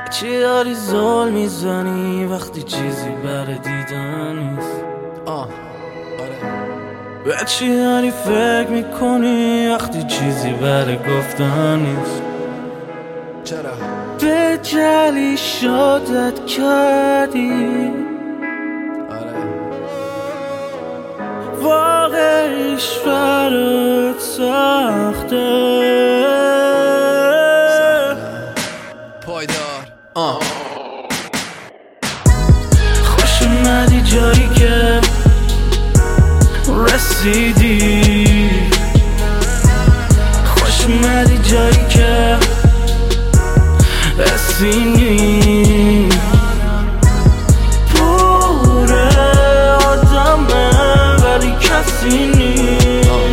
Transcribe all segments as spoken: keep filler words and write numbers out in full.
چی داری زل میزنی وقتی چیزی برای دیدن نیست؟ آه آره. به چی داری فکر میکنی وقتی چیزی برای گفتن نیست؟ چرا؟ به جلی شادت کردی آره. واقعیش برات سخته پایدار آه. خوش اومدی جایی که رسیدی، خوش اومدی جایی که رسیدی. پوره آدمه ولی کسی نیست.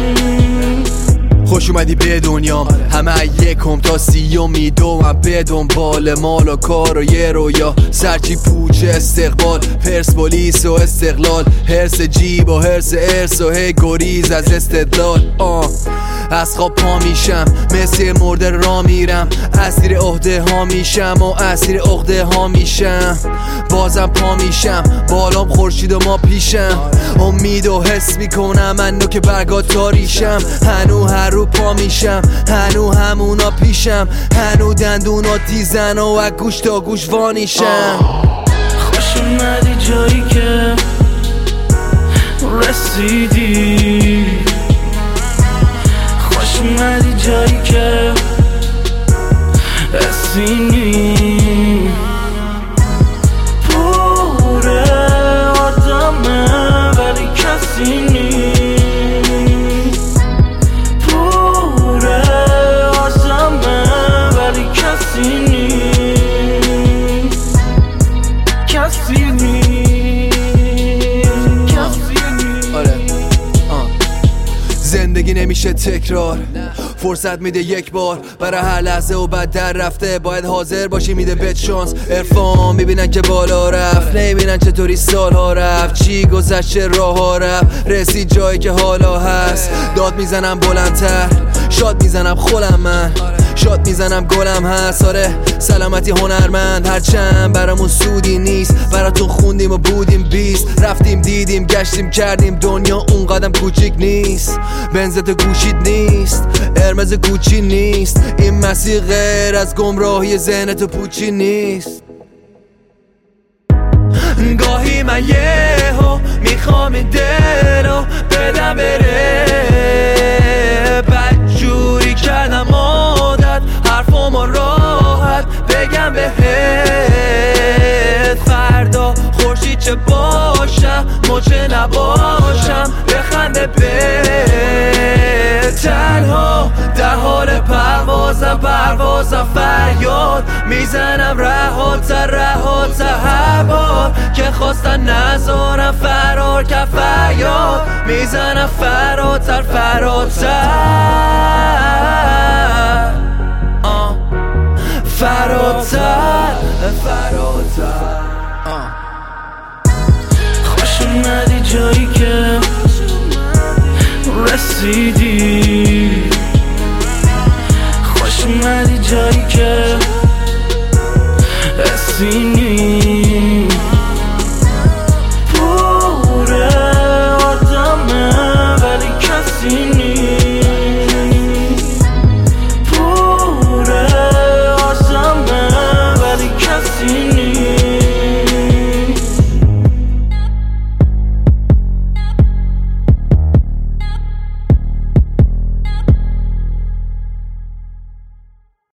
خوش اومدی به دنیام، همه یکم تا سیوم میدوم به دنبال مال و کار و یه رویا، سرچی پوچ استقبال، پرسپولیس و استقلال، هرس جیب و هرس ارس و هی گریز از استدلال. آه از خواب پا میشم مثل مرده را میرم، اسیر عهده ها میشم و اسیر عقده ها میشم. بازم پا میشم بالام خورشید و ما پیشم، امید و حس میکنم منو که برگا تاریشم. هنو هر رو پا میشم، هنو همونا پیشم، هنو دندونا تیزن و از گوش تا گوش وانیشم. خوش اومدی جایی که رسیدی، خوش اومدی جایی که رسیدی. پوره آدمه ولی کسی نیست. پوره آدمه ولی کسی نیست. کسی نیست. کسی نیست. آره. آه. زندگی نمیشه تکرار، فرصت میده یک بار برای هر لحظه و بعد در رفته باید حاضر باشی، میده بهت شانس. عرفان میبینن که بالا رفت، نمیبینن چطوری سالها رفت، چی گذشت چه راه ها رفت، رسید جایی که حالا هست. داد میزنم بلندتر، شاد میزنم خولم من، شاد میزنم گلم هست. آره سلامتی هنرمند، هرچند برامون سودی نیست، براتون خوندیم و بودیم بیست، رفتیم دیدیم گشتیم کردیم، دنیا اون قدم کوچیک نیست، بنزت گوشید نیست، قرمز کوچی نیست، این مسیر غیر از گمراهی ذهنت پوچی نیست. گاهی من یهو میخوام این دلو بدم بره، بدجوری کردم عادت حرفامو راحت بگم بهت، فردا خورشید چه باشم مچه نباشم بخنده بهت. تنها در حال پروازم پروازم فریاد میزنم رهاتر رهاتر هر بار که خواستن نذارم فرار که فریاد میزنم فراتر فراتر آه. فراتر فراتر آه. خوش اومدی جایی که رسیدی،